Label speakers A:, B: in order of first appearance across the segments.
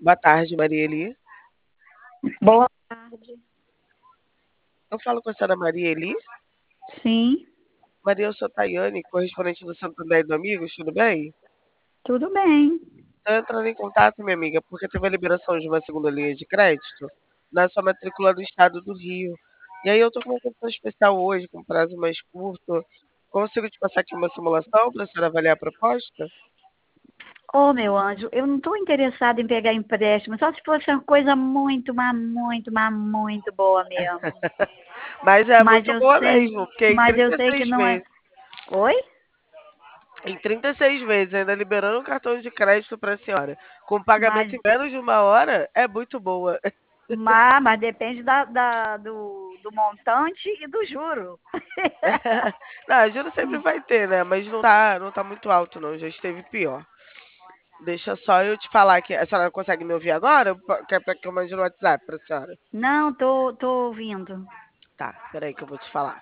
A: Boa tarde, Marieli.
B: Boa tarde.
A: Eu falo com a senhora Marieli.
B: Sim,
A: Maria, eu sou Tayane, correspondente do Santander do Amigos, tudo bem?
B: tudo bem.
A: Estou entrando em contato, minha amiga, porque teve a liberação de uma segunda linha de crédito na sua matrícula do estado do Rio. E aí eu estou com uma condição especial hoje, com prazo mais curto. Consigo te passar aqui uma simulação para a senhora avaliar a proposta?
B: Ô, meu anjo, eu não estou interessada em pegar empréstimo, só se fosse uma coisa muito, mas muito boa mesmo.
A: Mas é
B: Mas
A: muito
B: eu
A: boa
B: sei,
A: mesmo, porque em
B: mas eu sei que
A: 36
B: não é.
A: vezes,
B: Oi?
A: em 36 vezes, ainda liberando um cartão de crédito para a senhora, com pagamento
B: Mas,
A: em menos de uma hora, é muito boa.
B: mas depende do montante e do juro.
A: Não, juro sempre vai ter, né? Mas não tá muito alto, não. Já esteve pior. Deixa só eu te falar que a senhora consegue me ouvir agora? Quer para que eu mande no WhatsApp pra senhora?
B: Não, tô ouvindo.
A: Tá, peraí que eu vou te falar.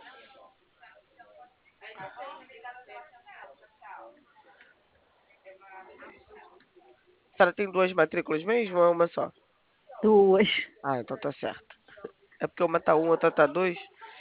A: A senhora tem duas matrículas mesmo ou é uma só?
B: Duas.
A: Ah, então tá certo. É porque uma tá um, outra tá dois.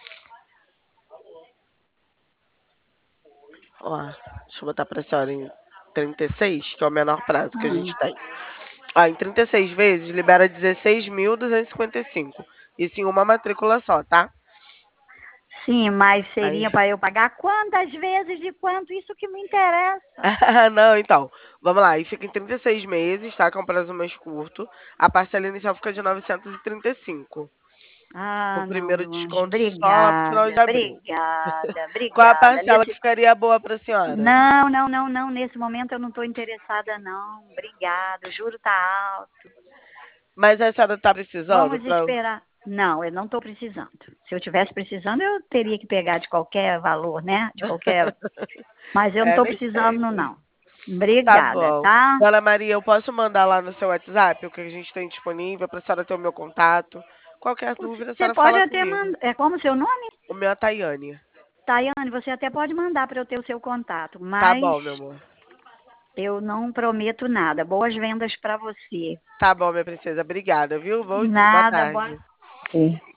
A: Ó, deixa eu botar pra senhora em 36, que é o menor prazo que a gente
B: Hum.
A: tem. Ah, em 36 vezes libera 16.255. Isso em uma matrícula só, tá?
B: Sim, mas
A: Aí
B: seria para eu pagar quantas vezes de quanto? Isso que me interessa.
A: Ah, não, então. Vamos lá. Aí fica em 36 meses, tá? Que é um prazo mais curto. A parcela inicial fica de 935. O
B: Ah, não,
A: primeiro
B: meu anjo.
A: desconto só lá pro final de
B: Obrigada,
A: abril.
B: obrigada,
A: Qual a
B: obrigada.
A: parcela que ficaria boa pra senhora?
B: Não, não, não, não. Nesse momento eu não estou interessada, não. Obrigada. O juro tá alto.
A: Mas a senhora tá precisando
B: Vamos
A: pra.
B: esperar. Não, eu não estou precisando. Se eu tivesse precisando, eu teria que pegar de qualquer valor, né? De qualquer. Mas eu não
A: É,
B: estou
A: nem
B: precisando,
A: sempre.
B: não.
A: Tá
B: Obrigada,
A: bom.
B: tá?
A: Dona Maria, eu posso mandar lá no seu WhatsApp o que a gente tem disponível pra senhora ter o meu contato? Qualquer dúvida, a
B: Você
A: senhora
B: pode
A: fala
B: até
A: comigo.
B: mandar. É como seu nome?
A: O meu é Tayane.
B: Tayane, você até pode mandar para eu ter o seu contato,
A: Tá
B: mas
A: bom, meu amor.
B: eu não prometo nada. Boas vendas para você.
A: Tá bom, minha princesa. Obrigada, viu? Boa
B: Nada, boa.
A: tarde.
B: Sim.